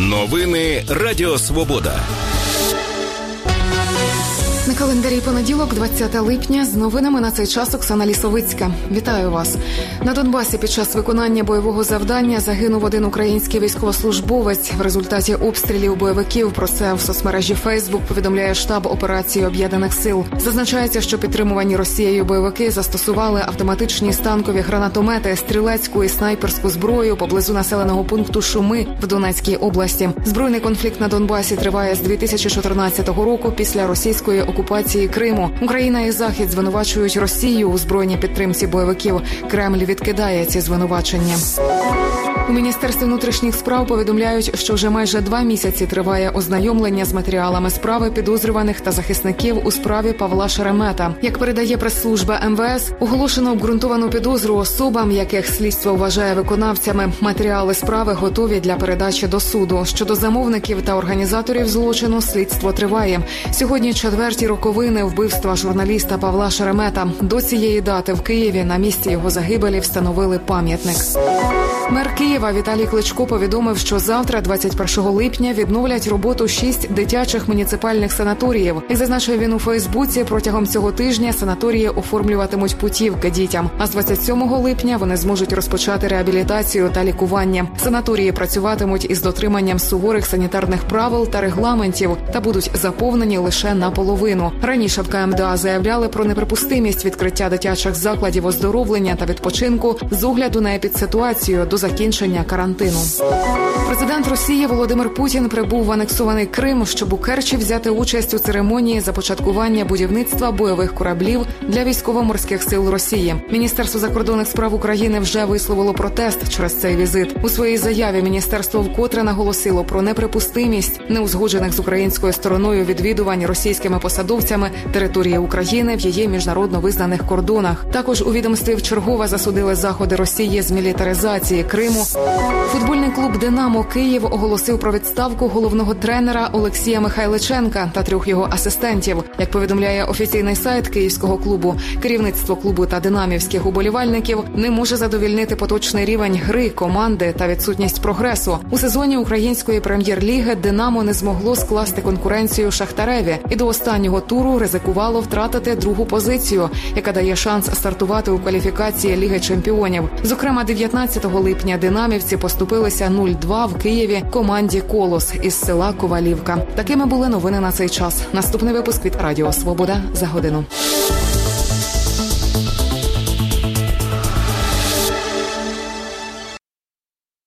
Новини Радіо Свобода. На календарі понеділок, 20 липня, з новинами на цей час Оксана Лісовицька. Вітаю вас. На Донбасі під час виконання бойового завдання загинув один український військовослужбовець в результаті обстрілів бойовиків. Про це в соцмережі Фейсбук повідомляє штаб операції Об'єднаних сил. Зазначається, що підтримувані Росією бойовики застосували автоматичні станкові гранатомети, стрілецьку і снайперську зброю поблизу населеного пункту Шуми в Донецькій області. Збройний конфлікт на Донбасі триває з 2014 року після російської окупації Криму. Україна і Захід звинувачують Росію у збройній підтримці бойовиків. Кремль відкидає ці звинувачення. У Міністерстві внутрішніх справ повідомляють, що вже майже 2 місяці триває ознайомлення з матеріалами справи підозрюваних та захисників у справі Павла Шеремета. Як передає прес-служба МВС, оголошено обґрунтовану підозру особам, яких слідство вважає виконавцями. Матеріали справи готові для передачі до суду. Щодо замовників та організаторів злочину слідство триває. Сьогодні 4-ті роковини вбивства журналіста Павла Шеремета. До цієї дати в Києві на місці його загибелі встановили пам'ятник. Мер Києва Віталій Кличко повідомив, що завтра, 21 липня, відновлять роботу 6 дитячих муніципальних санаторіїв. Як зазначив він у Фейсбуці, протягом цього тижня санаторії оформлюватимуть путівки дітям. А з 27 липня вони зможуть розпочати реабілітацію та лікування. Санаторії працюватимуть із дотриманням суворих санітарних правил та регламентів та будуть заповнені лише наполовину. Раніше в КМДА заявляли про неприпустимість відкриття дитячих закладів оздоровлення та відпочинку з огляду на епідситуацію до закінчення карантину. Президент Росії Володимир Путін прибув в анексований Крим, щоб у Керчі взяти участь у церемонії започаткування будівництва бойових кораблів для військово-морських сил Росії. Міністерство закордонних справ України вже висловило протест через цей візит. У своїй заяві міністерство вкотре наголосило про неприпустимість неузгоджених з українською стороною відвідувань російськими посадовцями території України в її міжнародно визнаних кордонах. Також у відомстві вчергове засудили заходи Росії з мілітаризації Криму. Футбольний клуб «Динамо» Київ оголосив про відставку головного тренера Олексія Михайличенка та 3 його асистентів. Як повідомляє офіційний сайт київського клубу, керівництво клубу та динамівських уболівальників не може задовільнити поточний рівень гри команди та відсутність прогресу. У сезоні української прем'єр-ліги «Динамо» не змогло скласти конкуренцію Шахтареві і до останнього туру ризикувало втратити 2-гу позицію, яка дає шанс стартувати у кваліфікації Ліги чемпіонів. Зокрема, 19 липня динамівці поступилися 0-2 в Києві команді «Колос» із села Ковалівка. Такими були новини на цей час. Наступний випуск від Радіо Свобода за годину.